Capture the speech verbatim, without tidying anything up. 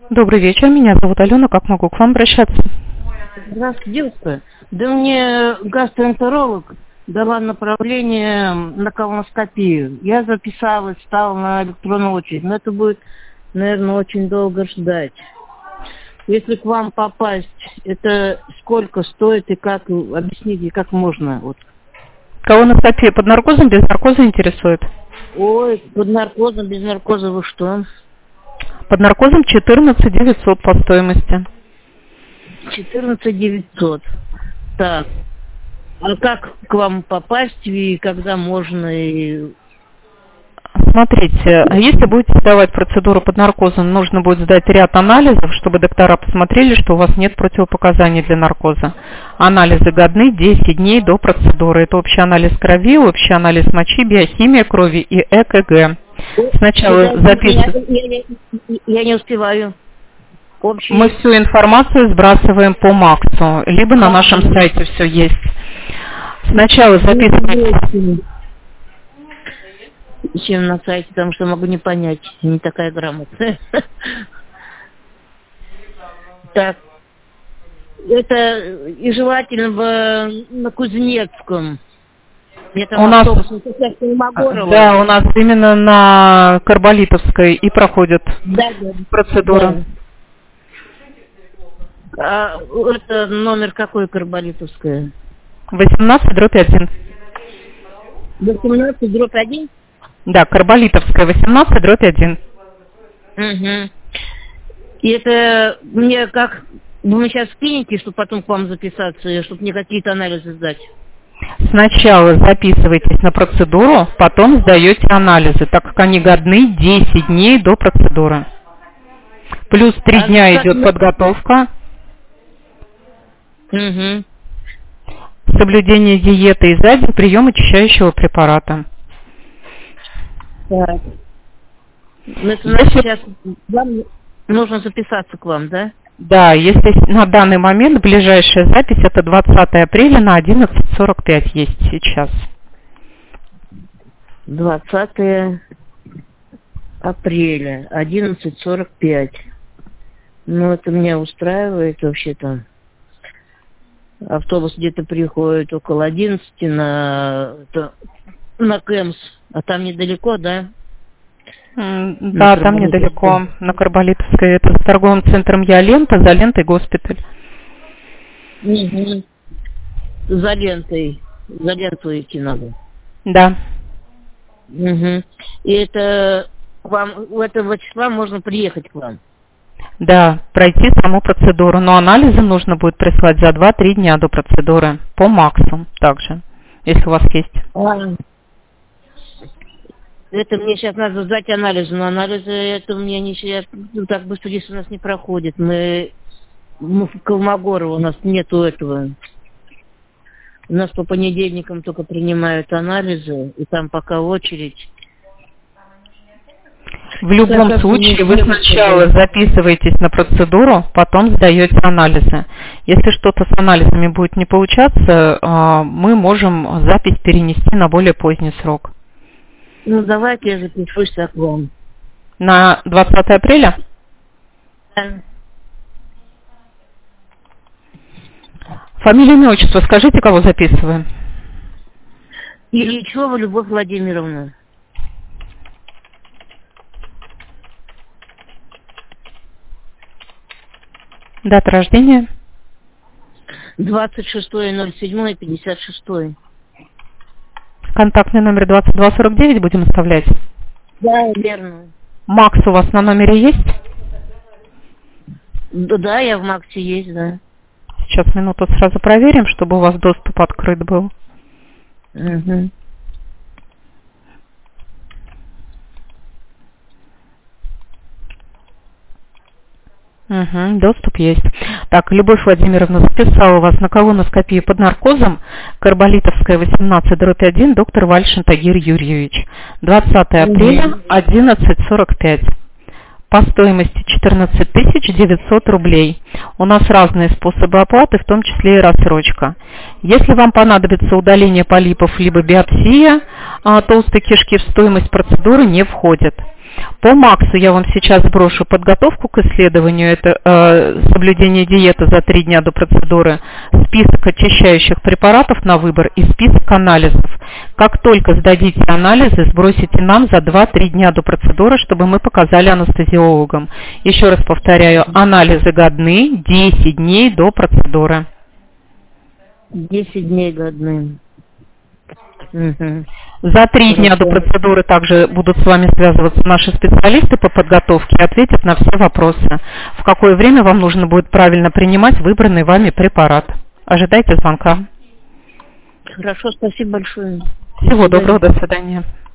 Добрый вечер, меня зовут Алена, как могу к вам обращаться? Здравствуйте, девушка. Да мне гастроэнтеролог дала направление на колоноскопию. Я записалась, стала на электронную очередь, но это будет, наверное, очень долго ждать. Если к вам попасть, это сколько стоит и как, объясните, как можно? Вот. Колоноскопия под наркозом, без наркоза интересует? Ой, под наркозом, без наркоза вы что? Под наркозом четырнадцать девятьсот по стоимости. четырнадцать девятьсот. Так. А как к вам попасть и когда можно? И... Смотрите, если будете сдавать процедуру под наркозом, нужно будет сдать ряд анализов, чтобы доктора посмотрели, что у вас нет противопоказаний для наркоза. Анализы годны десять дней до процедуры. Это общий анализ крови, общий анализ мочи, биохимия крови и э ка гэ. Сначала записываем. Я, я, я, я не успеваю. Общий... Мы всю информацию сбрасываем по Максу, либо на нашем сайте все есть. Сначала записываем. Чем на сайте, потому что могу не понять, не такая грамотная. Так. Это и желательно в, на Кузнецком. У нас, да, у нас именно на Карболитовской и проходит да, да, процедура. Да. А это номер какой Карболитовская? восемнадцать дробь один. восемнадцать дробь один? Да, Карболитовская, восемнадцать дробь один. Угу. И это мне как... Вы сейчас в клинике, чтобы потом к вам записаться, чтобы мне какие-то анализы сдать? Сначала записывайтесь на процедуру, потом сдаете анализы, так как они годны десять дней до процедуры. Плюс три а дня идет мы... подготовка. Угу. Соблюдение диеты и за день прием очищающего препарата. Так. Ну, это значит, если... сейчас вам нужно записаться к вам, да? Да, если на данный момент ближайшая запись это двадцатое апреля на одиннадцать сорок пять есть сейчас. двадцатое апреля, одиннадцать сорок пять. Ну, это меня устраивает вообще-то. Автобус где-то приходит около одиннадцати на, на Кэмс, а там недалеко, да? Mm, да, там недалеко, на Карболитовской. Это с торговым центром Я Лента, за лентой госпиталь. Угу. За лентой, за ленту идти надо. Да. Угу. И это вам у этого числа можно приехать к вам? Да, пройти саму процедуру, но анализы нужно будет прислать за два-три дня до процедуры, по Максу также, если у вас есть. А, это мне сейчас надо сдать анализы, но анализы это у меня не сейчас, ну, так быстро здесь у нас не проходит. Мы, мы в Колмогорово, у нас нету этого. У нас по понедельникам только принимают анализы, и там пока очередь. В любом да, случае вы сначала записываетесь на процедуру, потом сдаете анализы. Если что-то с анализами будет не получаться, мы можем запись перенести на более поздний срок. Ну давайте я запишусь к вам. На двадцатое апреля? Да. Фамилия, имя, отчество скажите, кого записываем? Ильичева Любовь Владимировна. Дата рождения? двадцать шестое ноль седьмое пятьдесят шестое. Контактный номер двадцать два сорок девять будем оставлять? Да, верно. Макс у вас на номере есть? Да, да, я в Максе есть, да. Сейчас минуту сразу проверим, чтобы у вас доступ открыт был. Угу. Угу, доступ есть. Так, Любовь Владимировна записала вас на колоноскопию под наркозом, Карболитовская, восемнадцать дробь один, доктор Вальшин Тагир Юрьевич. двадцатое апреля, одиннадцать сорок пять. По стоимости четырнадцать тысяч девятьсот рублей. У нас разные способы оплаты, в том числе и рассрочка. Если вам понадобится удаление полипов либо биопсия, толстой кишки в стоимость процедуры не входит. По МАКСу я вам сейчас сброшу подготовку к исследованию. Это э, соблюдение диеты за три дня до процедуры, список очищающих препаратов на выбор и список анализов. Как только сдадите анализы, сбросите нам за два-три дня до процедуры, чтобы мы показали анестезиологам. Еще раз повторяю, анализы годны десять дней до процедуры. десять дней годны. Угу. За три дня до процедуры также будут с вами связываться наши специалисты по подготовке и ответят на все вопросы. В какое время вам нужно будет правильно принимать выбранный вами препарат. Ожидайте звонка. Хорошо, спасибо большое. Всего доброго, до свидания.